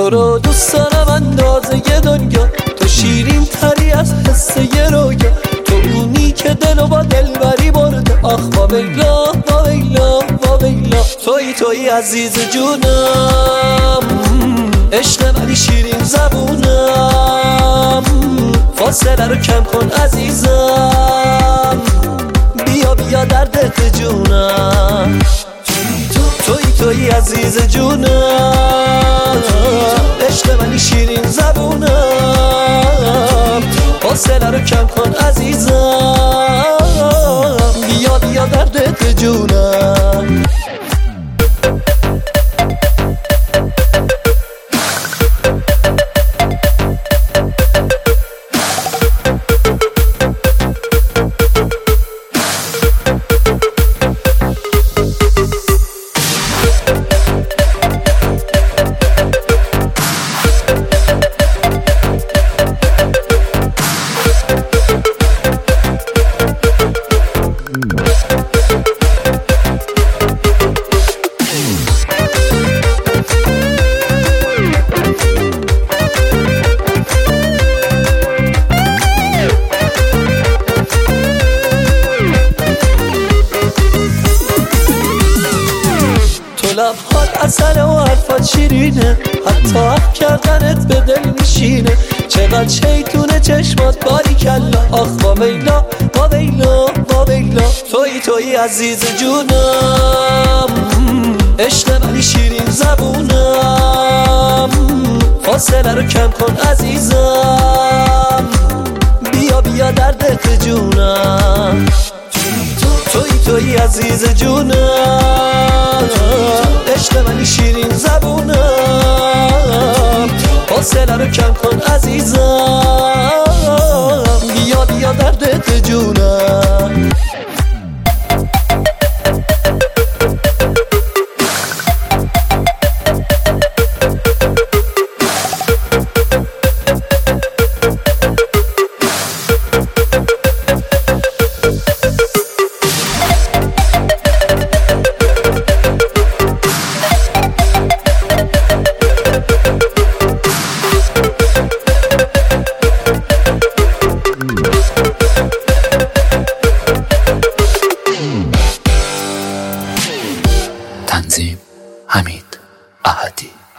تو رو دوست دارم اندازه دنیا، تو شیرین تری از حس رویا، تو اونی که دلو با دلبری برده. آخ واویلا واویلا واویلا، تویی عزیز جونم، عشق ولی شیرین زبونم، فاصله رو کم کن عزیزم، بیا بیا در دل جونم. تویی عزیز جونم، عشق ولی شیرین زبونم، فاصله رو کم کن عزیزم، بیا بیا در دل جونم. لبهات عسل و حرفات شیرینه، حتی حرف کردنت به دل میشینه، چقدر شیطونه چشمات باریکلا. آخ واویلا واویلا واویلا، تویی عزیز جونم، عشق ولی شیرین زبونم، فاصله رو کم کن عزیزم، بیا بیا در دل جونم. تویی عزیز جونم، عشق ولی شیرین زبونم، فاصله رو کم کن عزیزم، بیا بیا در دل جونم. تنظیم حمید احدی.